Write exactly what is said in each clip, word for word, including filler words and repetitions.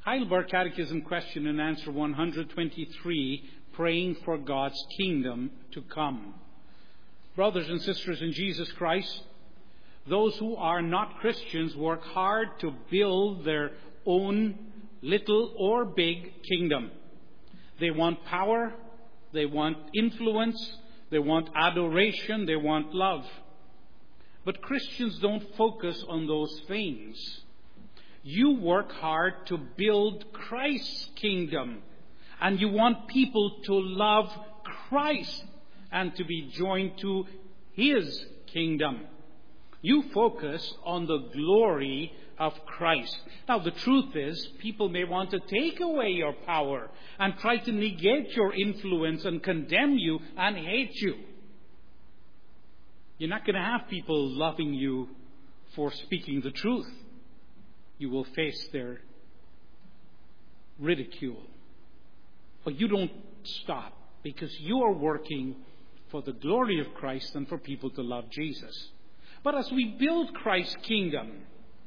Heidelberg Catechism question and answer one hundred twenty-three, praying for God's kingdom to come. Brothers and sisters in Jesus Christ, those who are not Christians work hard to build their own little or big kingdom. They want power, they want influence, they want adoration, they want love. But Christians don't focus on those things. You work hard to build Christ's kingdom, and you want people to love Christ and to be joined to His kingdom. You focus on the glory of Christ. Now, the truth is, people may want to take away your power and try to negate your influence and condemn you and hate you. You're not going to have people loving you for speaking the truth. You will face their ridicule. But you don't stop, because you are working for the glory of Christ and for people to love Jesus. But as we build Christ's kingdom,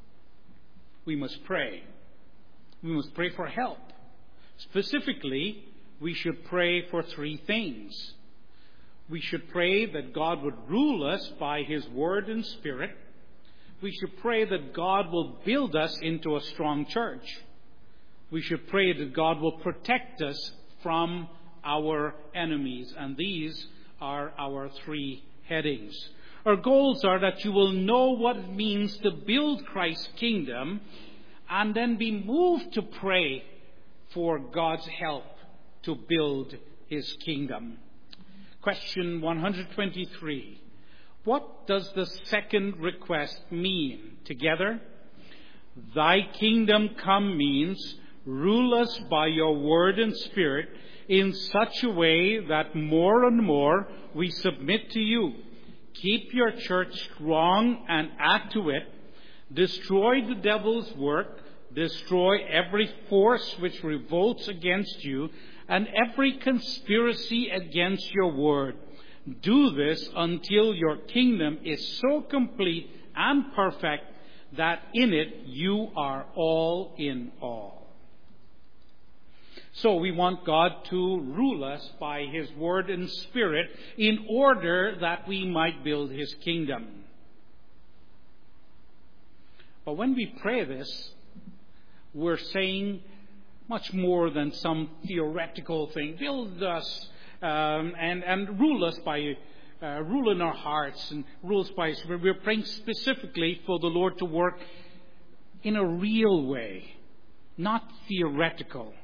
we must pray. We must pray for help. Specifically, we should pray for three things. We should pray that God would rule us by His Word and Spirit. We should pray that God will build us into a strong church. We should pray that God will protect us from our enemies. And these are our three headings. Our goals are that you will know what it means to build Christ's kingdom and then be moved to pray for God's help to build His kingdom. Question one hundred twenty-three. What does the second request mean? Together, Thy kingdom come means rule us by your word and spirit in such a way that more and more we submit to you. Keep your church strong and add to it. Destroy the devil's work. Destroy every force which revolts against you and every conspiracy against your word. Do this until your kingdom is so complete and perfect that in it you are all in all. So we want God to rule us by His Word and Spirit in order that we might build His kingdom. But when we pray this, we're saying much more than some theoretical thing. Build us um, and, and rule us by, uh, rule in our hearts and rule us by, we're praying specifically for the Lord to work in a real way, not theoretical.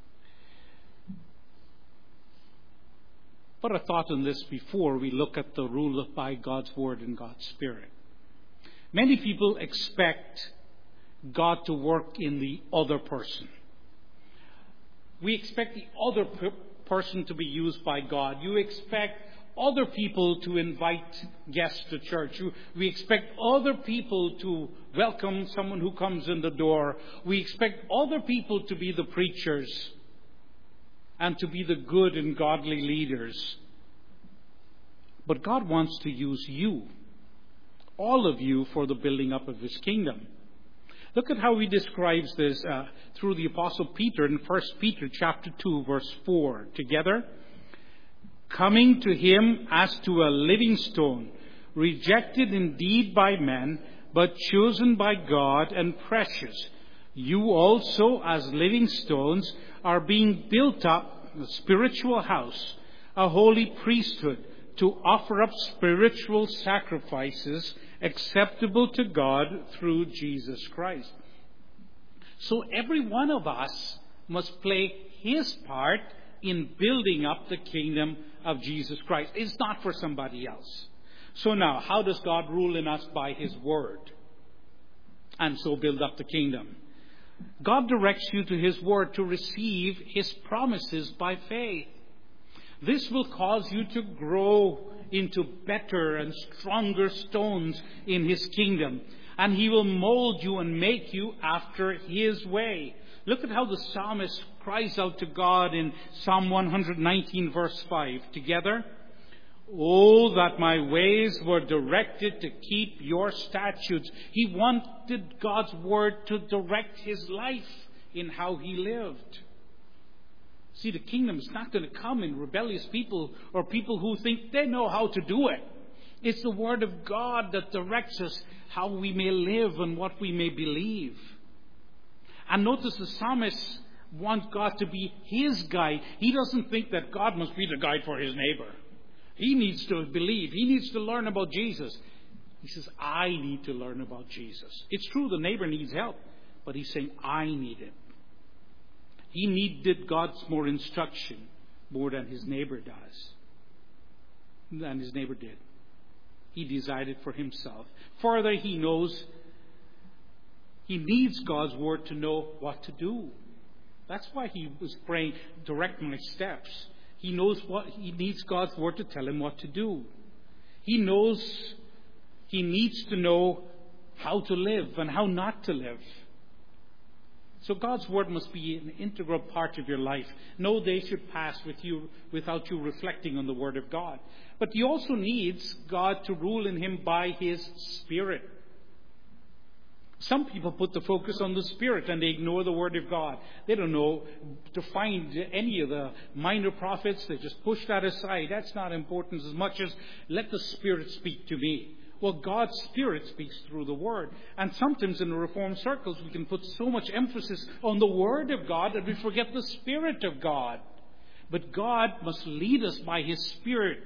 But I thought on this before we look at the rule by God's Word and God's Spirit. Many people expect God to work in the other person. We expect the other per- person to be used by God. You expect other people to invite guests to church. You, we expect other people to welcome someone who comes in the door. We expect other people to be the preachers and to be the good and godly leaders. But God wants to use you, all of you, for the building up of His kingdom. Look at how He describes this uh, through the Apostle Peter in First Peter chapter two, verse four. Together, coming to Him as to a living stone, rejected indeed by men, but chosen by God and precious. You also, as living stones, are being built up a spiritual house, a holy priesthood, to offer up spiritual sacrifices acceptable to God through Jesus Christ. So every one of us must play his part in building up the kingdom of Jesus Christ. It's not for somebody else. So now, how does God rule in us? By His Word, and so build up the kingdom. God directs you to His Word to receive His promises by faith. This will cause you to grow into better and stronger stones in His kingdom. And He will mold you and make you after His way. Look at how the psalmist cries out to God in Psalm one nineteen, verse five. Together, oh, that my ways were directed to keep your statutes. He wanted God's Word to direct his life, in how he lived. See, the kingdom is not going to come in rebellious people or people who think they know how to do it. It's the Word of God that directs us how we may live and what we may believe. And notice the psalmist wants God to be his guide. He doesn't think that God must be the guide for his neighbor. He needs to believe. He needs to learn about Jesus. He says, I need to learn about Jesus. It's true the neighbor needs help, but he's saying, I need it. He needed God's more instruction more than his neighbor does. Than his neighbor did. He decided for himself. Further, he knows he needs God's word to know what to do. That's why he was praying, direct my steps. He knows what he needs God's word to tell him what to do. He knows he needs to know how to live and how not to live. So God's word must be an integral part of your life. No day should pass with you without you reflecting on the word of God. But he also needs God to rule in him by his Spirit. Some people put the focus on the Spirit and they ignore the Word of God. They don't know to find any of the minor prophets. They just push that aside. That's not important as much as let the Spirit speak to me. Well, God's Spirit speaks through the Word. And sometimes in the Reformed circles we can put so much emphasis on the Word of God that we forget the Spirit of God. But God must lead us by His Spirit,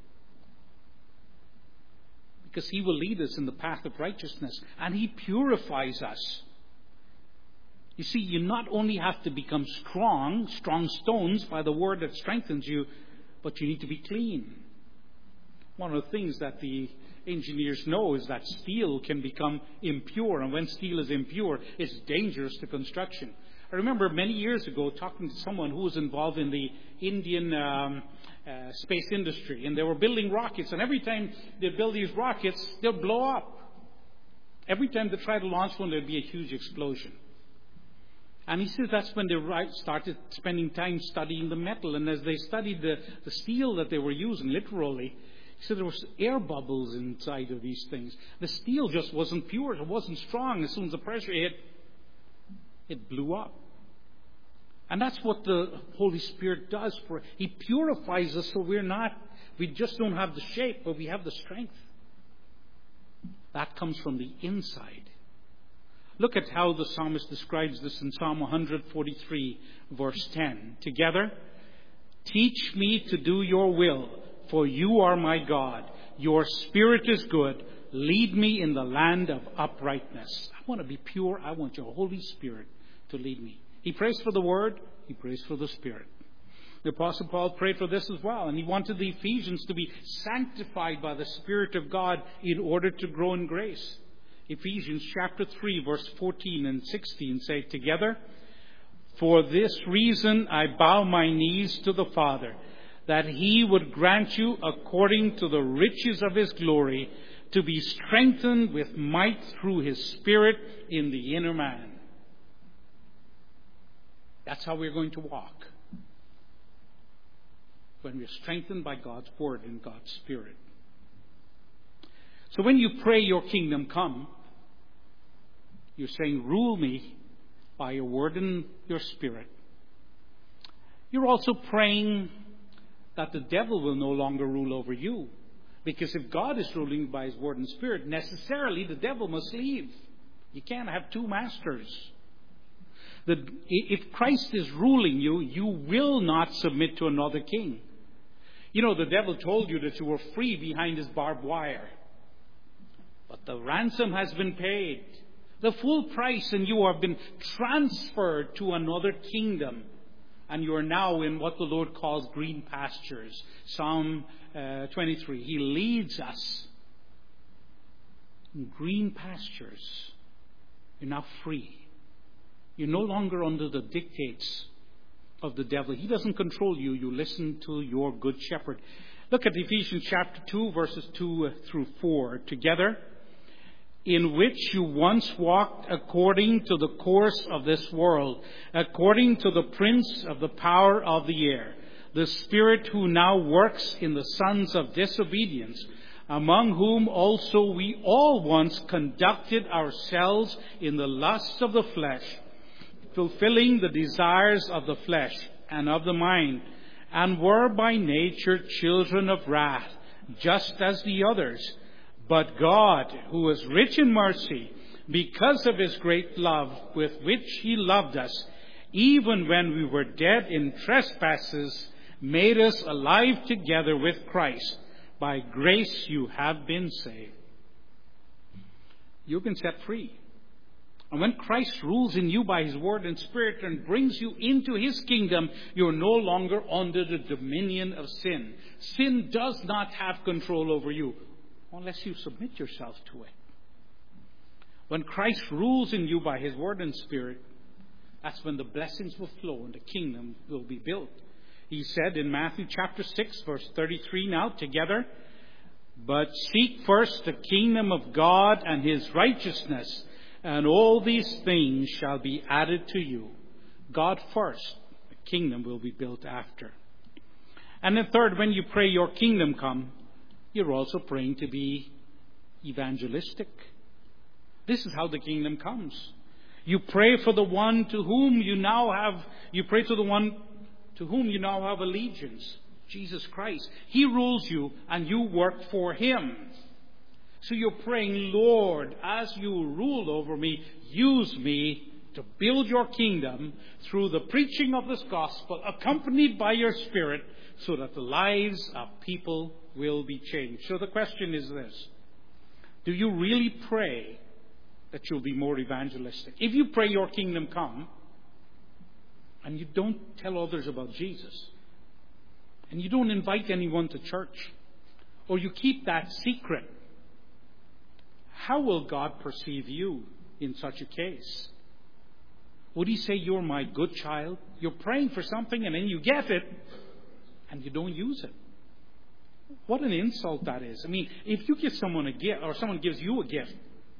because He will lead us in the path of righteousness, and He purifies us. You see, you not only have to become strong, strong stones by the word that strengthens you, but you need to be clean. One of the things that the engineers know is that steel can become impure, and when steel is impure, it's dangerous to construction. I remember many years ago talking to someone who was involved in the Indian um, uh, space industry, and they were building rockets, and every time they build these rockets, they'll blow up. Every time they try to launch one, there'd be a huge explosion. And he says that's when they started spending time studying the metal, and as they studied the, the steel that they were using, literally, he said there was air bubbles inside of these things. The steel just wasn't pure, it wasn't strong. As soon as the pressure hit, it blew up. And that's what the Holy Spirit does for us. He purifies us so we're not, we just don't have the shape, but we have the strength. That comes from the inside. Look at how the psalmist describes this in Psalm one forty-three, verse ten. Together, teach me to do your will, for you are my God. Your Spirit is good. Lead me in the land of uprightness. I want to be pure. I want your Holy Spirit to lead me. He prays for the Word. He prays for the Spirit. The Apostle Paul prayed for this as well. And he wanted the Ephesians to be sanctified by the Spirit of God in order to grow in grace. Ephesians chapter three, verse fourteen and sixteen say together, for this reason I bow my knees to the Father, that He would grant you, according to the riches of His glory, to be strengthened with might through His Spirit in the inner man. That's how we're going to walk. When we're strengthened by God's Word and God's Spirit. So when you pray, your kingdom come, you're saying, rule me by your Word and your Spirit. You're also praying that the devil will no longer rule over you. Because if God is ruling by His Word and Spirit, necessarily the devil must leave. You can't have two masters. The, if Christ is ruling you, you will not submit to another king. You know, the devil told you that you were free behind his barbed wire. But the ransom has been paid. The full price, and you have been transferred to another kingdom. And you are now in what the Lord calls green pastures. Psalm uh, twenty-three. He leads us in green pastures. You're now free. You're no longer under the dictates of the devil. He doesn't control you. You listen to your good shepherd. Look at Ephesians chapter two, verses two through four. Together, in which you once walked according to the course of this world, according to the prince of the power of the air, the spirit who now works in the sons of disobedience, among whom also we all once conducted ourselves in the lusts of the flesh, fulfilling the desires of the flesh and of the mind, and were by nature children of wrath, just as the others. But God, who is rich in mercy, because of his great love with which he loved us, even when we were dead in trespasses, made us alive together with Christ. By grace you have been saved. You've been set free. And when Christ rules in you by his word and spirit and brings you into his kingdom, you're no longer under the dominion of sin. Sin does not have control over you unless you submit yourself to it. When Christ rules in you by his word and spirit, that's when the blessings will flow and the kingdom will be built. He said in Matthew chapter six, verse thirty-three now, together, "But seek first the kingdom of God and his righteousness, and all these things shall be added to you." God first, the kingdom will be built after. And then third, when you pray your kingdom come, you're also praying to be evangelistic. This is how the kingdom comes. You pray for the one to whom you now have, you pray to the one to whom you now have allegiance, Jesus Christ. He rules you and you work for him. So you're praying, "Lord, as you rule over me, use me to build your kingdom through the preaching of this gospel, accompanied by your Spirit, so that the lives of people will be changed." So the question is this: do you really pray that you'll be more evangelistic? If you pray your kingdom come, and you don't tell others about Jesus, and you don't invite anyone to church, or you keep that secret, how will God perceive you in such a case? Would he say, "You're my good child"? You're praying for something and then you get it and you don't use it. What an insult that is. I mean, if you give someone a gift, or someone gives you a gift,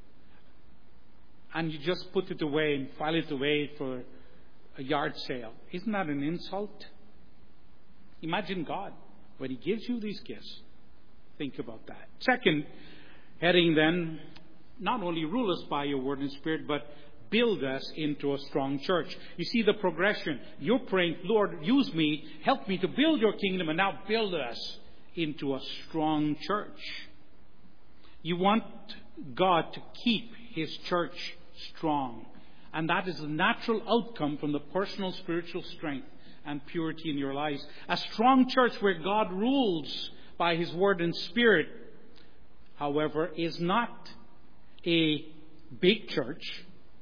and you just put it away and file it away for a yard sale, isn't that an insult? Imagine God, when he gives you these gifts. Think about that. Second heading then, not only rule us by your word and spirit, but build us into a strong church. You see the progression. You're praying, "Lord, use me, help me to build your kingdom," and now build us into a strong church. You want God to keep his church strong. And that is a natural outcome from the personal spiritual strength and purity in your lives. A strong church where God rules by his word and spirit, however, is not a big church.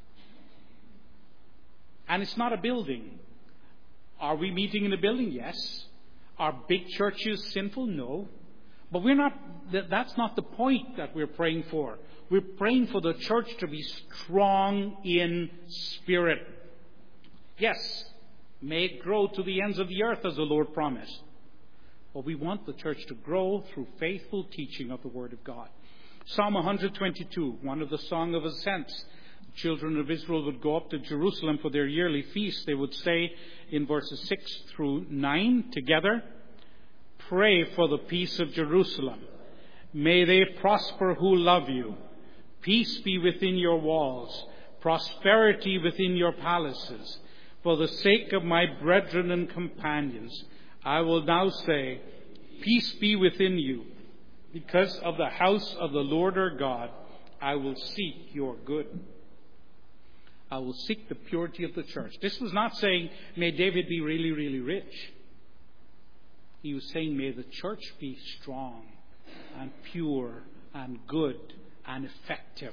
And it's not a building. Are we meeting in a building? Yes. Are big churches sinful? No. But we're not, that's not the point that we're praying for. We're praying for the church to be strong in spirit. Yes, may it grow to the ends of the earth as the Lord promised. But we want the church to grow through faithful teaching of the Word of God. Psalm one twenty-two, one of the Song of Ascents. The children of Israel would go up to Jerusalem for their yearly feast. They would say in verses six through nine together, "Pray for the peace of Jerusalem. May they prosper who love you. Peace be within your walls, prosperity within your palaces. For the sake of my brethren and companions, I will now say, peace be within you. Because of the house of the Lord our God, I will seek your good." I will seek the purity of the church. This was not saying, may David be really, really rich. He was saying, may the church be strong and pure and good and effective.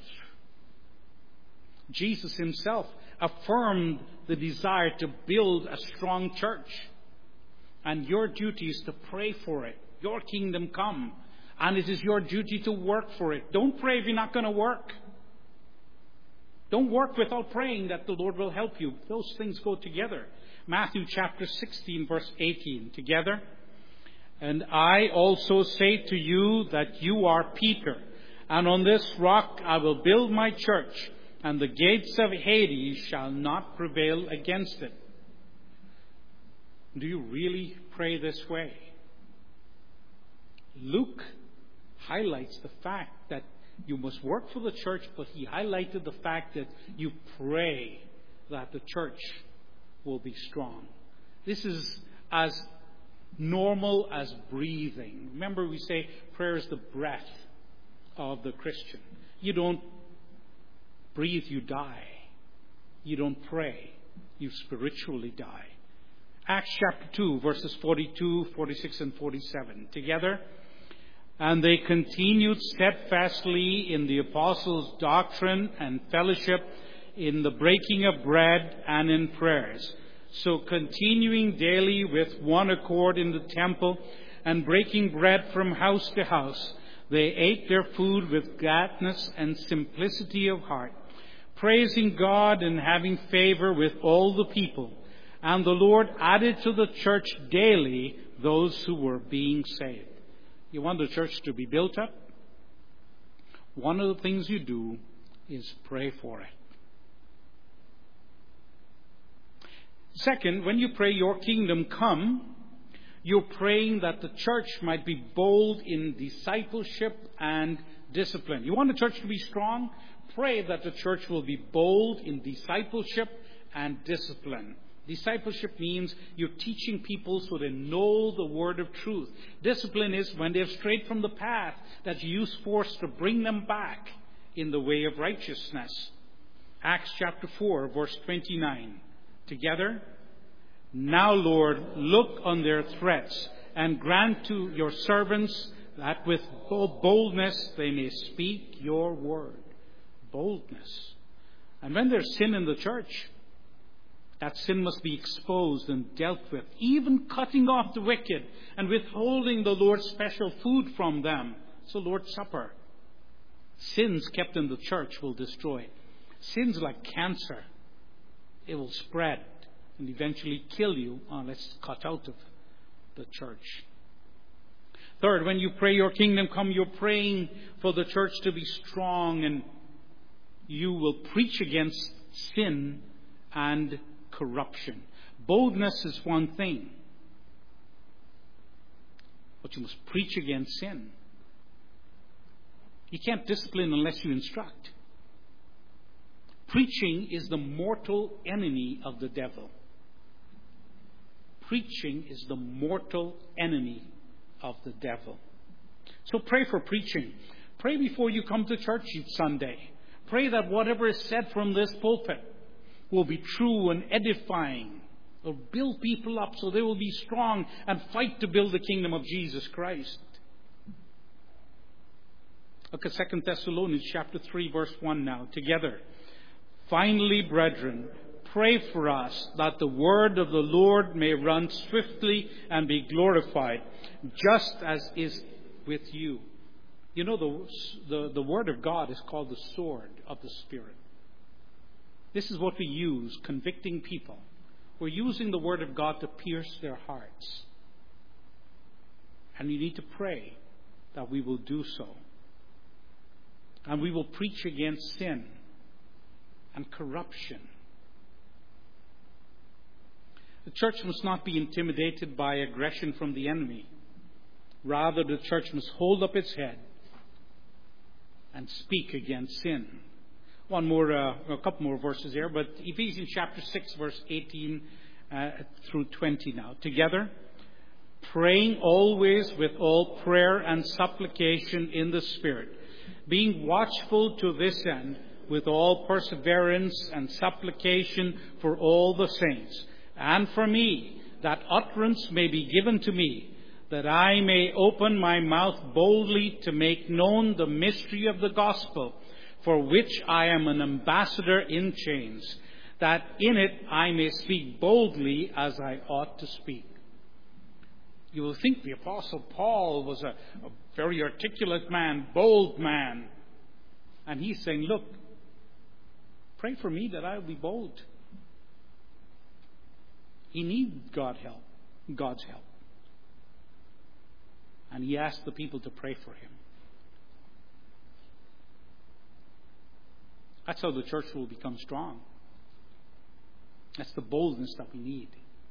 Jesus himself affirmed the desire to build a strong church. And your duty is to pray for it. Your kingdom come. And it is your duty to work for it. Don't pray if you're not going to work. Don't work without praying that the Lord will help you. Those things go together. Matthew chapter sixteen, verse eighteen. Together. "And I also say to you that you are Peter, and on this rock I will build my church, and the gates of Hades shall not prevail against it." Do you really pray this way? Luke highlights the fact that you must work for the church, but he highlighted the fact that you pray that the church will be strong. This is as normal as breathing. Remember, we say prayer is the breath of the Christian. You don't breathe, you die. You don't pray, you spiritually die. Acts chapter two, verses forty-two, forty-six, and forty-seven. Together. And they continued steadfastly in the apostles' doctrine and fellowship, in the breaking of bread and in prayers. So continuing daily with one accord in the temple and breaking bread from house to house, they ate their food with gladness and simplicity of heart, praising God and having favor with all the people. And the Lord added to the church daily those who were being saved. You want the church to be built up? One of the things you do is pray for it. Second, when you pray, your kingdom come, you're praying that the church might be bold in discipleship and discipline. You want the church to be strong? Pray that the church will be bold in discipleship and discipline. Discipleship means you're teaching people so they know the word of truth. Discipline is when they've strayed from the path, that you use force to bring them back in the way of righteousness. Acts chapter four, verse twenty-nine. Together. Now, Lord, look on their threats and grant to your servants that with boldness they may speak your word. Boldness. And when there's sin in the church, that sin must be exposed and dealt with, even cutting off the wicked and withholding the Lord's special food from them. It's the Lord's Supper. Sins kept in the church will destroy. Sins like cancer. It will spread and eventually kill you unless it's cut out of the church. Third, when you pray your kingdom come, you're praying for the church to be strong, and you will preach against sin and corruption. Boldness is one thing, but you must preach against sin. You can't discipline unless you instruct. Preaching is the mortal enemy of the devil. Preaching is the mortal enemy of the devil. So pray for preaching. Pray before you come to church each Sunday. Pray that whatever is said from this pulpit will be true and edifying. Will build people up so they will be strong and fight to build the kingdom of Jesus Christ. Look at Second Thessalonians chapter three, verse one now. Together. Finally, brethren, pray for us that the word of the Lord may run swiftly and be glorified, just as is with you. You know, the, the, the word of God is called the sword of the Spirit. This is what we use, convicting people. We're using the word of God to pierce their hearts. And you need to pray that we will do so. And we will preach against sin and corruption. The church must not be intimidated by aggression from the enemy. Rather, the church must hold up its head and speak against sin. One more, uh, a couple more verses here, but Ephesians chapter six, verse eighteen uh, through twenty now. Together, praying always with all prayer and supplication in the Spirit, being watchful to this end, with all perseverance and supplication for all the saints, and for me, that utterance may be given to me, that I may open my mouth boldly to make known the mystery of the gospel, for which I am an ambassador in chains, that in it I may speak boldly as I ought to speak. You will think the Apostle Paul was a, a very articulate man, bold man. And he's saying, look, pray for me that I will be bold. He needs God help, God's help. And he asked the people to pray for him. That's how the church will become strong. That's the boldness that we need.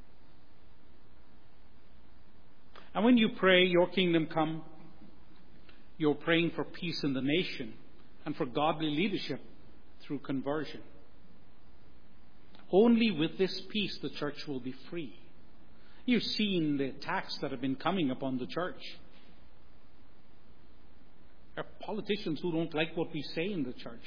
And when you pray, your kingdom come, you're praying for peace in the nation and for godly leadership through conversion. Only with this peace the church will be free. You've seen the attacks that have been coming upon the church. There are politicians who don't like what we say in the church.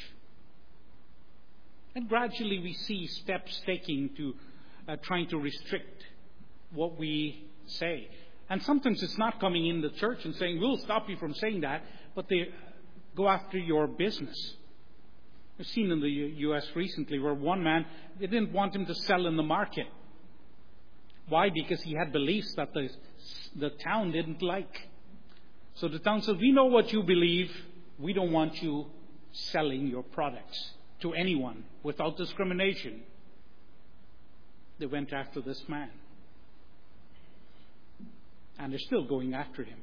And gradually we see steps taking to uh, trying to restrict what we say. And sometimes it's not coming in the church and saying, we'll stop you from saying that, but they go after your business. I've seen in the U S recently where one man, they didn't want him to sell in the market. Why? Because he had beliefs that the, the town didn't like. So the town said, we know what you believe. We don't want you selling your products to anyone without discrimination. They went after this man. And they're still going after him.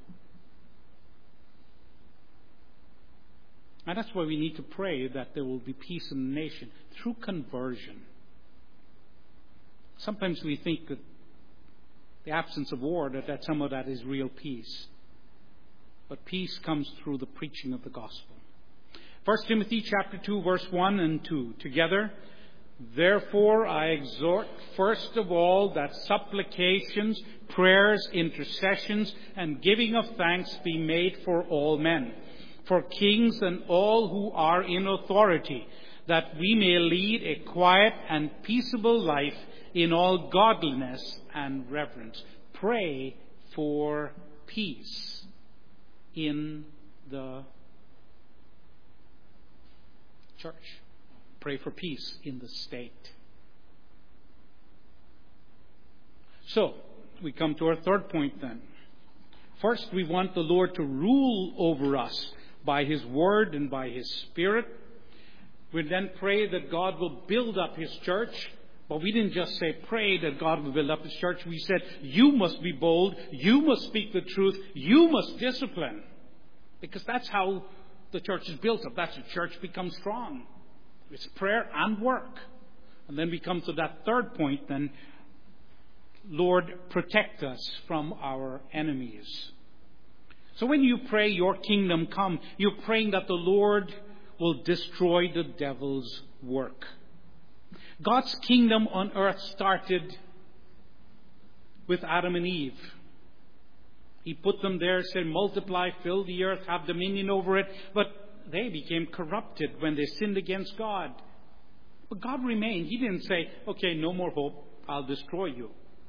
And that's why we need to pray that there will be peace in the nation through conversion. Sometimes we think that the absence of war, that, that some of that is real peace. But peace comes through the preaching of the gospel. First Timothy chapter two, verse one and two. Together, therefore I exhort first of all that supplications, prayers, intercessions, and giving of thanks be made for all men, for kings and all who are in authority, that we may lead a quiet and peaceable life in all godliness and reverence. Pray for peace in the church. Pray for peace in the state. So, we come to our third point then. First, we want the Lord to rule over us by His Word and by His Spirit. We then pray that God will build up His church. But we didn't just say pray that God will build up His church. We said you must be bold. You must speak the truth. You must discipline. Because that's how the church is built up. That's how the church becomes strong. It's prayer and work. And then we come to that third point then. Lord, protect us from our enemies. So when you pray, your kingdom come, you're praying that the Lord will destroy the devil's work. God's kingdom on earth started with Adam and Eve. He put them there, said, multiply, fill the earth, have dominion over it. But they became corrupted when they sinned against God. But God remained. He didn't say, okay, no more hope, I'll destroy you.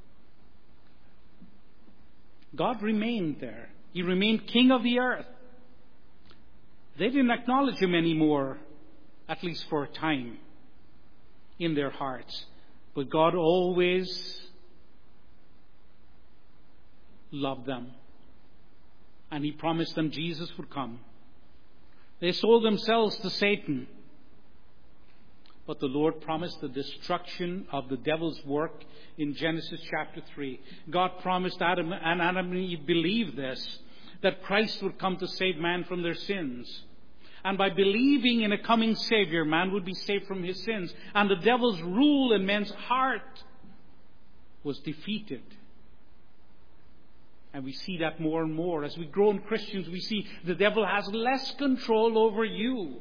God remained there. He remained king of the earth. They didn't acknowledge Him anymore, at least for a time, in their hearts. But God always loved them. And He promised them Jesus would come. They sold themselves to Satan. But the Lord promised the destruction of the devil's work in Genesis chapter three. God promised Adam, and Adam and Eve believed this, that Christ would come to save man from their sins. And by believing in a coming Savior, man would be saved from his sins. And the devil's rule in men's heart was defeated. And we see that more and more. As we grow in Christians, we see the devil has less control over you.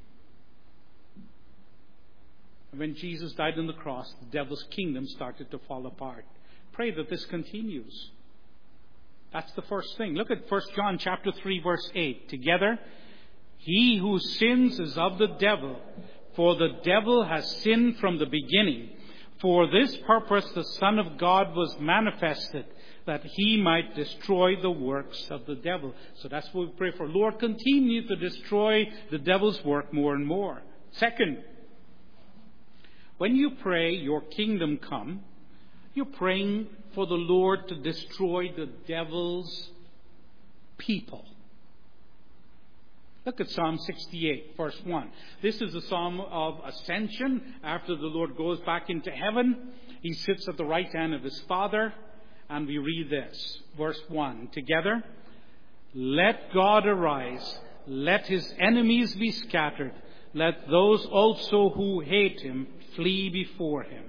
And when Jesus died on the cross, the devil's kingdom started to fall apart. Pray that this continues. That's the first thing. Look at First John chapter three, verse eight. Together, he who sins is of the devil, for the devil has sinned from the beginning. For this purpose the Son of God was manifested, that He might destroy the works of the devil. So that's what we pray for. Lord, continue to destroy the devil's work more and more. Second, when you pray, your kingdom come, you're praying for the Lord to destroy the devil's people. Look at Psalm sixty-eight, verse one. This is a psalm of ascension. After the Lord goes back into heaven, He sits at the right hand of His Father. And we read this, verse one. Together, let God arise. Let His enemies be scattered. Let those also who hate Him flee before Him.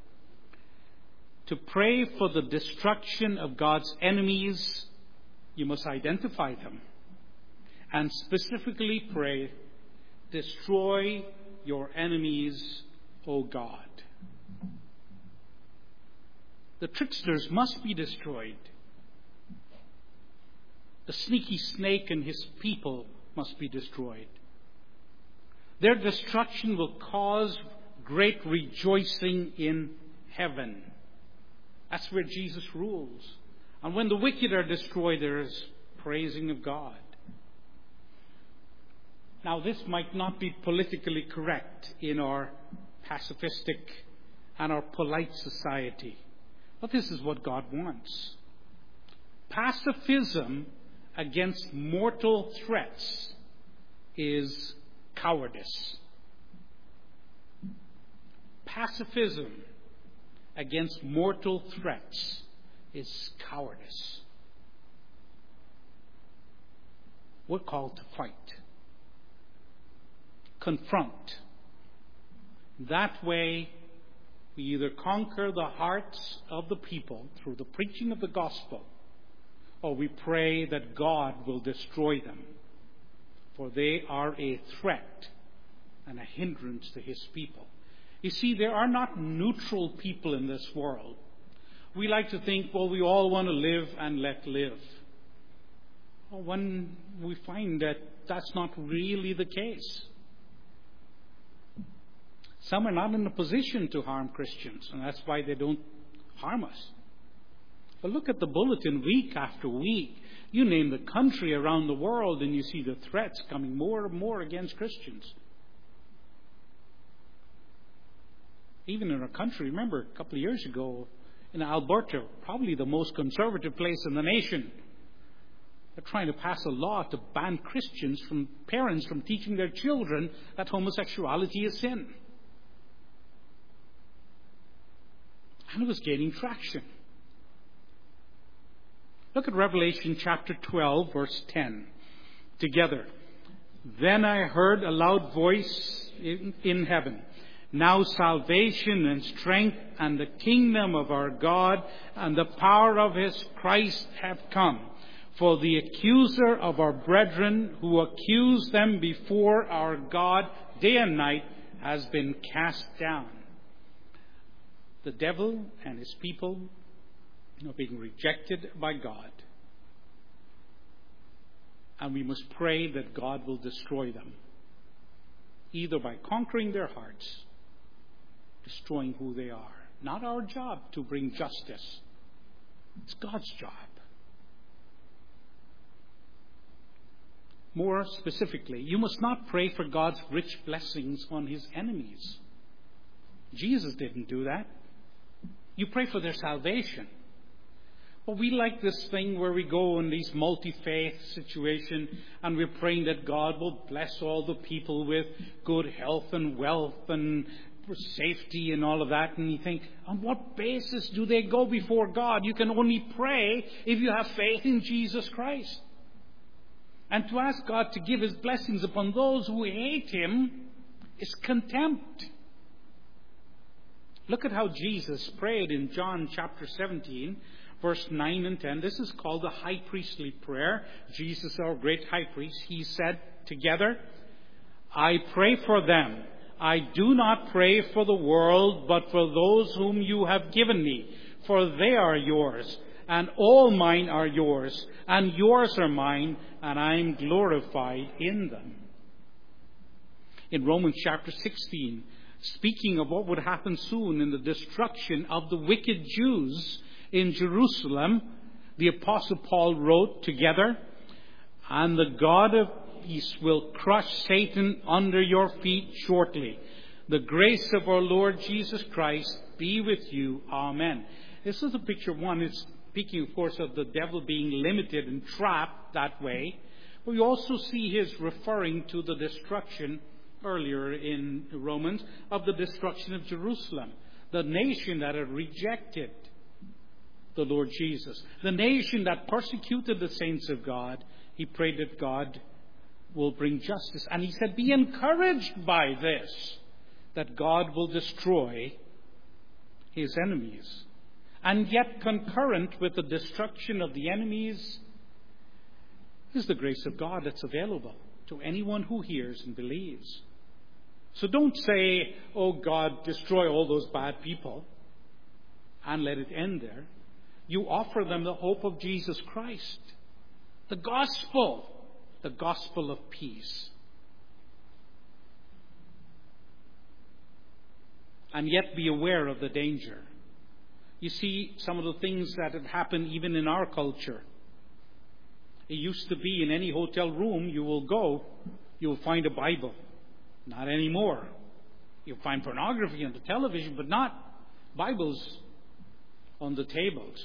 To pray for the destruction of God's enemies, you must identify them. And specifically pray, destroy your enemies, O God. The tricksters must be destroyed. The sneaky snake and his people must be destroyed. Their destruction will cause great rejoicing in heaven. That's where Jesus rules. And when the wicked are destroyed, there is praising of God. Now, this might not be politically correct in our pacifistic and our polite society, but this is what God wants. Pacifism against mortal threats is cowardice. Pacifism against mortal threats is cowardice. We're called to fight. Confront. That way, we either conquer the hearts of the people through the preaching of the gospel, or we pray that God will destroy them, for they are a threat and a hindrance to His people. You see, there are not neutral people in this world. We like to think, well, we all want to live and let live. Well, when we find that that's not really the case. Some are not in a position to harm Christians, and that's why they don't harm us. But look at the bulletin week after week. You name the country around the world and you see the threats coming more and more against Christians. Even in our country, remember a couple of years ago in Alberta, probably the most conservative place in the nation, they're trying to pass a law to ban Christians from parents from teaching their children that homosexuality is sin. And it was gaining traction. Look at Revelation chapter twelve, verse ten. Together. Then I heard a loud voice in, in heaven. Now salvation and strength and the kingdom of our God and the power of His Christ have come. For the accuser of our brethren who accused them before our God day and night has been cast down. The devil and his people are being rejected by God. And we must pray that God will destroy them, either by conquering their hearts, destroying who they are. Not our job to bring justice. It's God's job. More specifically, you must not pray for God's rich blessings on His enemies. Jesus didn't do that. You pray for their salvation. But we like this thing where we go in these multi-faith situation and we're praying that God will bless all the people with good health and wealth and safety and all of that. And you think, on what basis do they go before God? You can only pray if you have faith in Jesus Christ. And to ask God to give His blessings upon those who hate Him is contempt. Look at how Jesus prayed in John chapter seventeen, verse nine and ten. This is called the high priestly prayer. Jesus, our great high priest, He said together, I pray for them. I do not pray for the world, but for those whom you have given me, for they are yours, and all mine are yours, and yours are mine, and I am glorified in them. In Romans chapter sixteen, speaking of what would happen soon in the destruction of the wicked Jews in Jerusalem, the Apostle Paul wrote together, and the God of peace will crush Satan under your feet shortly. The grace of our Lord Jesus Christ be with you. Amen. This is a picture one. It's speaking, of course, of the devil being limited and trapped that way. But we also see his referring to the destruction earlier in Romans of the destruction of Jerusalem, the nation that had rejected the Lord Jesus, the nation that persecuted the saints of God. He prayed that God will bring justice. And he said, be encouraged by this, that God will destroy His enemies. And yet concurrent with the destruction of the enemies is the grace of God that's available to anyone who hears and believes. So don't say, oh God, destroy all those bad people, and let it end there. You offer them the hope of Jesus Christ, the gospel, the gospel of peace. And yet be aware of the danger. You see some of the things that have happened even in our culture. It used to be in any hotel room you will go, you'll find a Bible. Not anymore. You'll find pornography on the television, but not Bibles on the tables.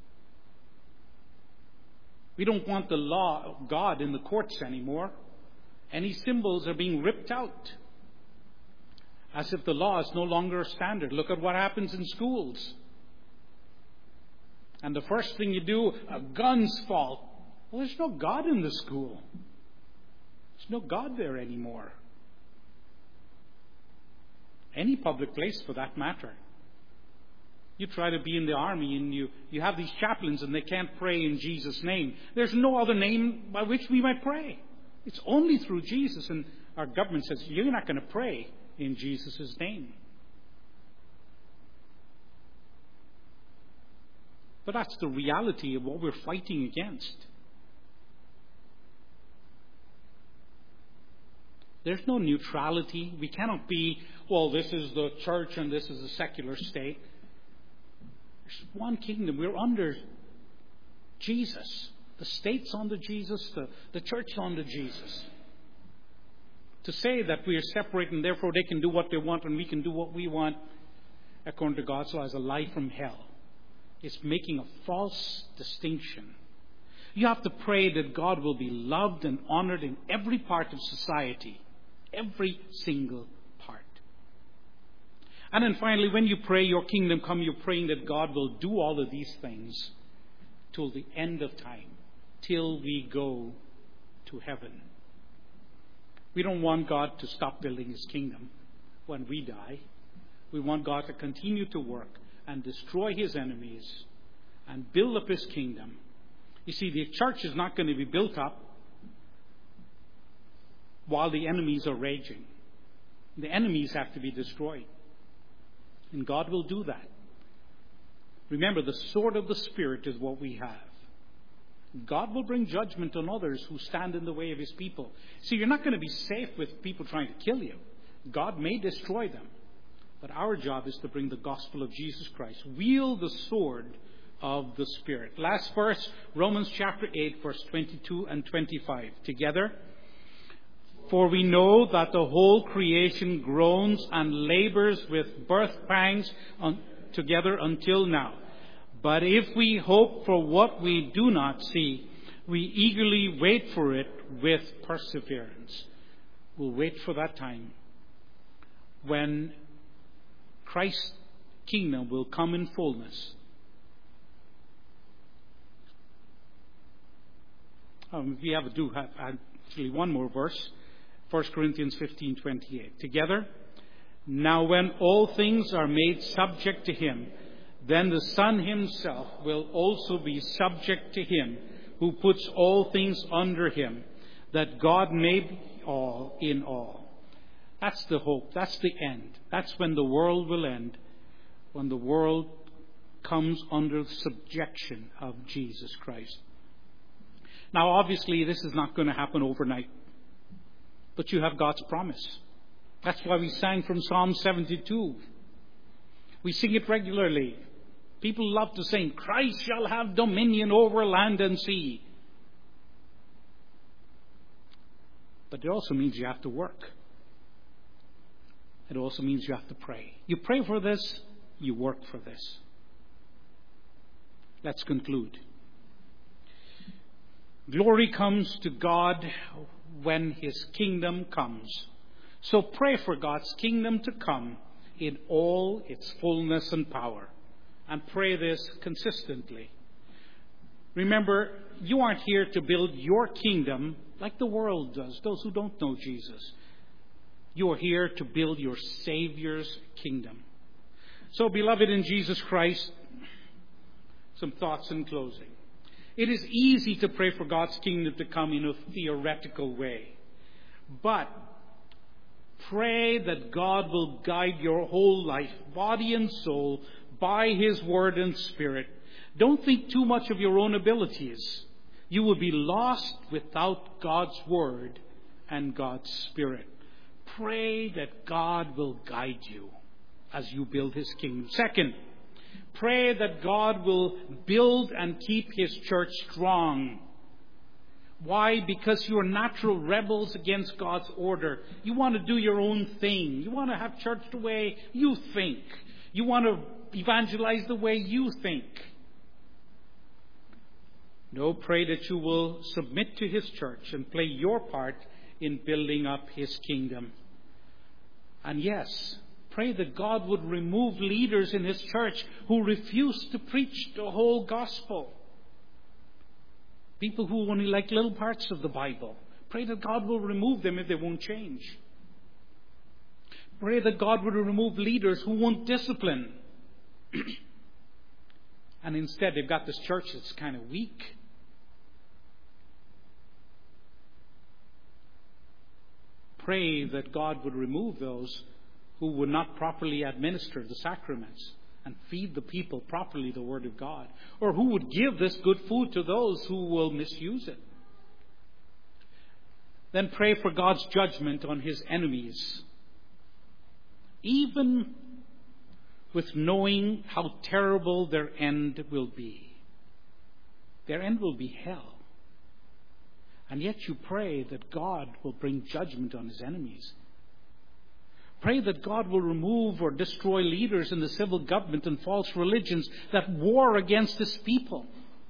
We don't want the law of God in the courts anymore. Any symbols are being ripped out, as if the law is no longer a standard. Look at what happens in schools. And the first thing you do, uh, guns fall. Well, there's no God in the school. There's no God there anymore. Any public place for that matter. You try to be in the army and you, you have these chaplains and they can't pray in Jesus' name. There's no other name by which we might pray. It's only through Jesus. And our government says, you're not going to pray in Jesus' name. But that's the reality of what we're fighting against. There's no neutrality. We cannot be, well, this is the church and this is the secular state. There's one kingdom. We're under Jesus. The state's under Jesus. The, the church's under Jesus. To say that we are separate and therefore they can do what they want and we can do what we want, according to God's law, is a lie from hell. It's making a false distinction. You have to pray that God will be loved and honored in every part of society. Every single part. And then finally, when you pray, your kingdom come, you're praying that God will do all of these things till the end of time, till we go to heaven. We don't want God to stop building His kingdom when we die. We want God to continue to work and destroy His enemies and build up His kingdom. You see, the church is not going to be built up while the enemies are raging. The enemies have to be destroyed. And God will do that. Remember, the sword of the Spirit is what we have. God will bring judgment on others who stand in the way of His people. See, you're not going to be safe with people trying to kill you. God may destroy them. But our job is to bring the gospel of Jesus Christ. Wield the sword of the Spirit. Last verse, Romans chapter eight, verse twenty-two and twenty-five. Together. For we know that the whole creation groans and labors with birth pangs on, together until now. But if we hope for what we do not see, we eagerly wait for it with perseverance. We'll wait for that time when Christ's kingdom will come in fullness. Um, we have to do have actually one more verse. First Corinthians fifteen twenty-eight. Together. Now when all things are made subject to Him, then the Son Himself will also be subject to Him who puts all things under Him, that God may be all in all. That's the hope. That's the end. That's when the world will end. When the world comes under subjection of Jesus Christ. Now obviously this is not going to happen overnight. But you have God's promise. That's why we sang from Psalm seventy-two. We sing it regularly. People love to sing, Christ shall have dominion over land and sea. But it also means you have to work. It also means you have to pray. You pray for this, you work for this. Let's conclude. Glory comes to God when His kingdom comes. So pray for God's kingdom to come in all its fullness and power. And pray this consistently. Remember, you aren't here to build your kingdom like the world does, those who don't know Jesus. You are here to build your Savior's kingdom. So, beloved in Jesus Christ, some thoughts in closing. It is easy to pray for God's kingdom to come in a theoretical way. But pray that God will guide your whole life, body and soul, by His Word and Spirit. Don't think too much of your own abilities. You will be lost without God's Word and God's Spirit. Pray that God will guide you as you build His kingdom. Second, pray that God will build and keep His church strong. Why? Because you're natural rebels against God's order. You want to do your own thing. You want to have church the way you think. You want to evangelize the way you think. No, pray that you will submit to His church and play your part in building up His kingdom. And yes, pray that God would remove leaders in His church who refuse to preach the whole gospel. People who only like little parts of the Bible. Pray that God will remove them if they won't change. Pray that God would remove leaders who won't discipline. And instead they've got this church that's kind of weak. Pray that God would remove those who would not properly administer the sacraments and feed the people properly the Word of God, or who would give this good food to those who will misuse it. Then pray for God's judgment on His enemies, even with knowing how terrible their end will be. Their end will be hell. And yet you pray that God will bring judgment on His enemies. Pray that God will remove or destroy leaders in the civil government and false religions that war against His people.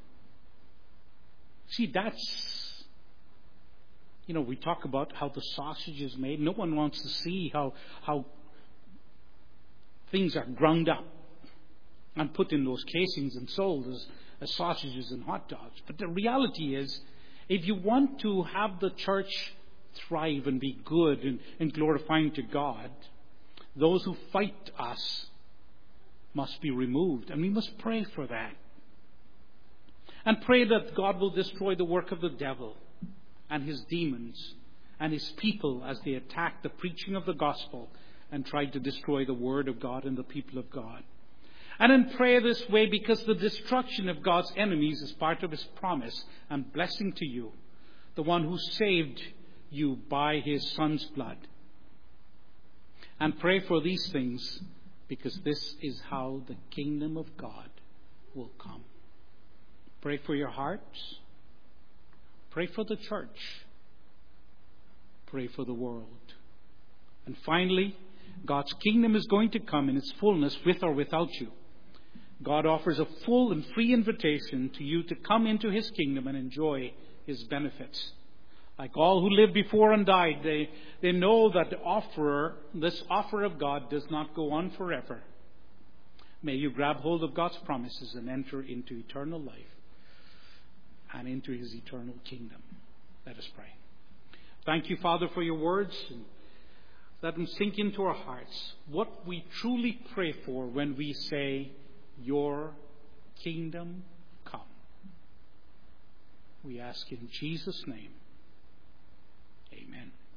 See, that's, you know, we talk about how the sausage is made. No one wants to see how, how things are ground up and put in those casings and sold as, as sausages and hot dogs. But the reality is, if you want to have the church thrive and be good and, and glorifying to God, those who fight us must be removed. And we must pray for that. And pray that God will destroy the work of the devil and his demons and his people as they attack the preaching of the gospel and try to destroy the Word of God and the people of God. And then pray this way because the destruction of God's enemies is part of His promise and blessing to you, the one who saved you by His Son's blood. And pray for these things because this is how the kingdom of God will come. Pray for your hearts. Pray for the church. Pray for the world. And finally, God's kingdom is going to come in its fullness with or without you. God offers a full and free invitation to you to come into His kingdom and enjoy His benefits. Like all who lived before and died, they, they know that the offerer, this offer of God does not go on forever. May you grab hold of God's promises and enter into eternal life and into His eternal kingdom. Let us pray. Thank you, Father, for your words. And let them sink into our hearts. What we truly pray for when we say, your kingdom come. We ask in Jesus' name. Amen.